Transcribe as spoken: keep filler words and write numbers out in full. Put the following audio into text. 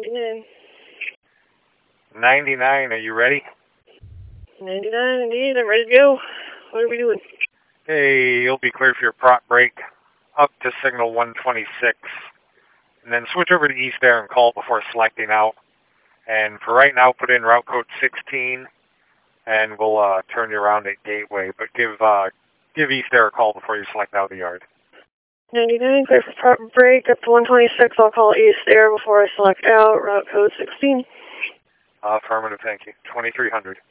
ninety-nine. ninety-nine, are you ready? ninety-nine, indeed. I'm ready to go. What are we doing? Hey, you'll be cleared for your prop break up to signal one twenty-six. And then switch over to East Air and call before selecting out. And for right now, put in route code sixteen, and we'll uh, turn you around at Gateway. But give uh, give East Air a call before you select out of the yard. ninety-nine, clear for prop break up to one twenty-six. I'll call East Air before I select out. Route code sixteen. Uh, affirmative, thank you. twenty-three hundred.